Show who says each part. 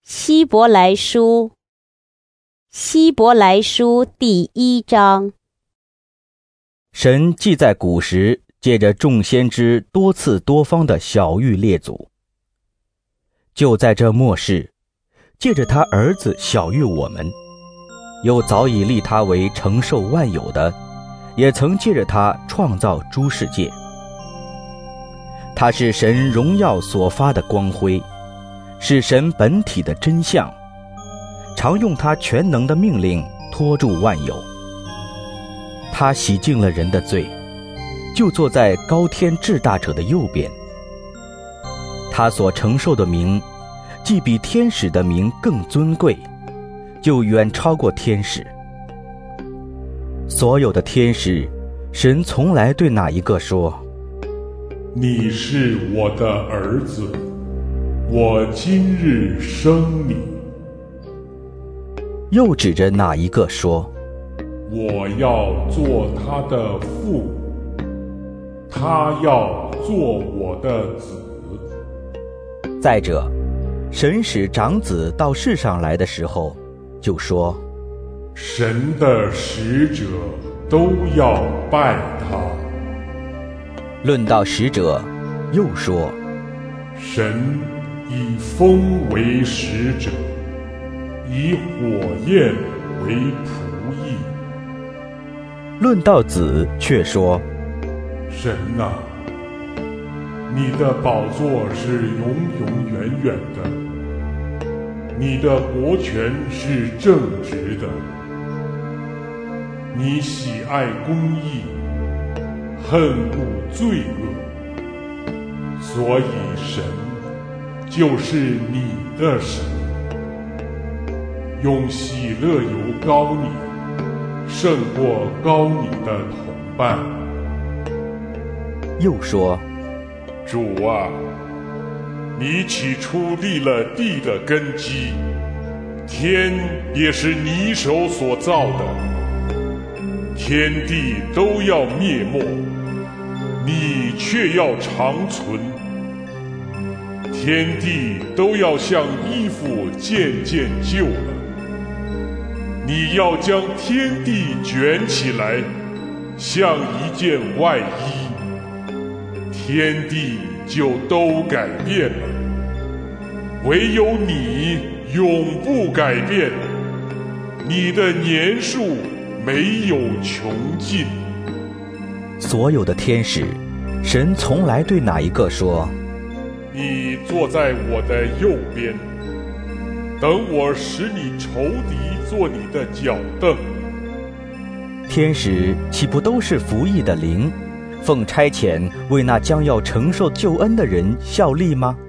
Speaker 1: 希伯来书第1章。
Speaker 2: 神既在古时借着众先知多次多方的晓谕列祖，就在这末世借着他儿子晓谕我们，又早已立他为承受万有的，也曾借着他创造诸世界。他是神荣耀所发的光辉，是神本体的真相，常用他全能的命令托住万有。他洗净了人的罪，就坐在高天至大者的右边。他所承受的名，既比天使的名更尊贵，就远超过天使。所有的天使，神从来对哪一个说：
Speaker 3: 你是我的儿子，我今日生你。
Speaker 2: 又指着哪一个说：
Speaker 3: 我要做他的父，他要做我的子。
Speaker 2: 再者，神使长子到世上来的时候，就说：
Speaker 3: 神的使者都要拜他。
Speaker 2: 论到使者，又说：
Speaker 3: 神以风为使者，以火焰为仆役。
Speaker 2: 论到子，却说：
Speaker 3: 神啊，你的宝座是永永远远的，你的国权是正直的，你喜爱公义，恨恶罪恶，所以神就是你的神，用喜乐油膏你，胜过膏你的同伴。
Speaker 2: 又说：
Speaker 3: 主啊，你起初立了地的根基，天也是你手所造的，天地都要灭没，你却要长存。天地都要像衣服渐渐旧了，你要将天地卷起来，像一件外衣，天地就都改变了，唯有你永不改变，你的年数没有穷尽。
Speaker 2: 所有的天使，神从来对哪一个说：
Speaker 3: 你坐在我的右边，等我使你仇敌做你的脚凳。
Speaker 2: 天使岂不都是服役的灵，奉差遣为那将要承受救恩的人效力吗？